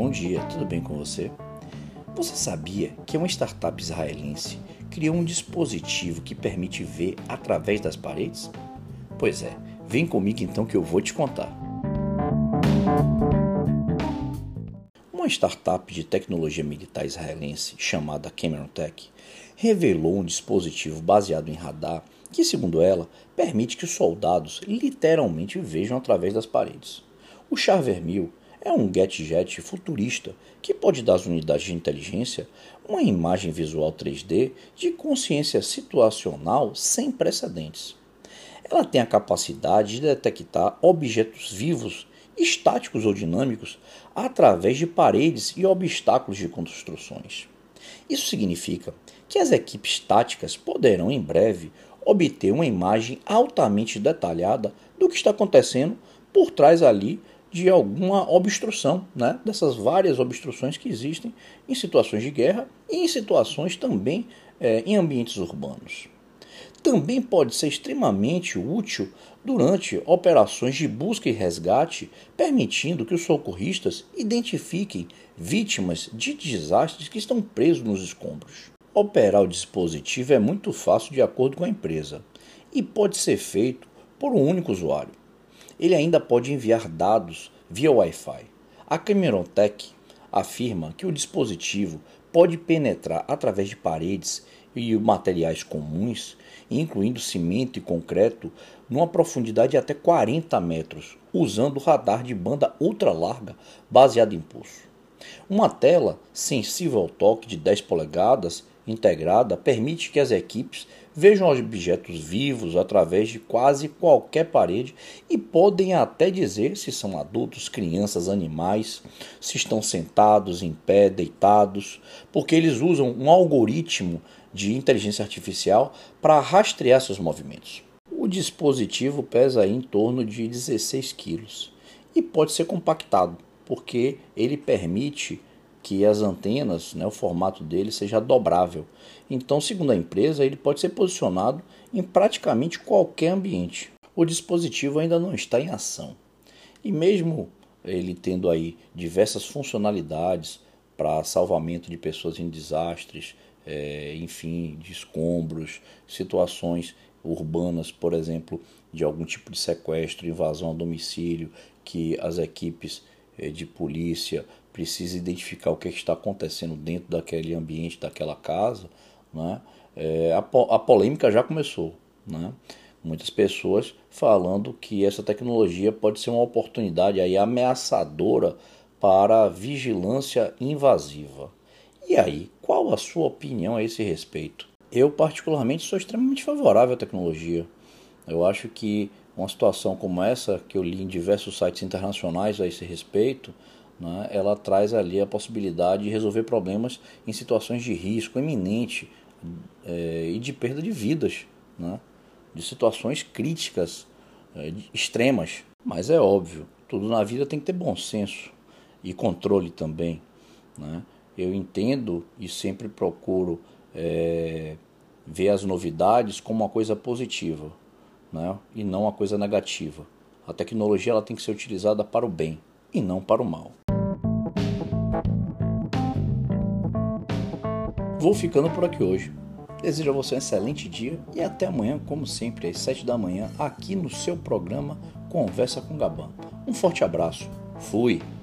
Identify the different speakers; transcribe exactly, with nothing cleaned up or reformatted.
Speaker 1: Bom dia, tudo bem com você? Você sabia que uma startup israelense criou um dispositivo que permite ver através das paredes? Pois é, vem comigo então que eu vou te contar. Uma startup de tecnologia militar israelense chamada Cameron Tech revelou um dispositivo baseado em radar que, segundo ela, permite que os soldados literalmente vejam através das paredes. O Charver mil é um gadget futurista que pode dar às unidades de inteligência uma imagem visual três D de consciência situacional sem precedentes. Ela tem a capacidade de detectar objetos vivos, estáticos ou dinâmicos, através de paredes e obstáculos de construções. Isso significa que as equipes táticas poderão, em breve, obter uma imagem altamente detalhada do que está acontecendo por trás ali de alguma obstrução, né? Dessas várias obstruções que existem em situações de guerra e em situações também é, em ambientes urbanos. Também pode ser extremamente útil durante operações de busca e resgate, permitindo que os socorristas identifiquem vítimas de desastres que estão presos nos escombros. Operar o dispositivo é muito fácil de acordo com a empresa e pode ser feito por um único usuário. Ele ainda pode enviar dados via Wi-Fi. A Cameron Tech afirma que o dispositivo pode penetrar através de paredes e materiais comuns, incluindo cimento e concreto, numa profundidade de até quarenta metros, usando radar de banda ultra larga baseado em pulso. Uma tela sensível ao toque de dez polegadas integrada permite que as equipes vejam objetos vivos através de quase qualquer parede e podem até dizer se são adultos, crianças, animais, se estão sentados, em pé, deitados, porque eles usam um algoritmo de inteligência artificial para rastrear seus movimentos. O dispositivo pesa aí em torno de dezesseis quilos e pode ser compactado, porque ele permite que as antenas, né, o formato dele seja dobrável. Então, segundo a empresa, ele pode ser posicionado em praticamente qualquer ambiente. O dispositivo ainda não está em ação. E mesmo ele tendo aí diversas funcionalidades para salvamento de pessoas em desastres, é, enfim, de escombros, situações urbanas, por exemplo, de algum tipo de sequestro, invasão a domicílio, que as equipes é, de polícia precisa identificar o que está acontecendo dentro daquele ambiente, daquela casa, né? É, a, po- a polêmica já começou, né? Muitas pessoas falando que essa tecnologia pode ser uma oportunidade aí ameaçadora para a vigilância invasiva. E aí, qual a sua opinião a esse respeito? Eu particularmente sou extremamente favorável à tecnologia. Eu acho que uma situação como essa, que eu li em diversos sites internacionais a esse respeito, né, ela traz ali a possibilidade de resolver problemas em situações de risco iminente é, e de perda de vidas, né, de situações críticas, é, extremas. Mas é óbvio, tudo na vida tem que ter bom senso e controle também, né? Eu entendo e sempre procuro é, ver as novidades como uma coisa positiva, né, e não uma coisa negativa. A tecnologia ela tem que ser utilizada para o bem e não para o mal. Vou ficando por aqui hoje. Desejo a você um excelente dia e até amanhã, como sempre, às sete da manhã, aqui no seu programa Conversa com Gabão. Um forte abraço. Fui!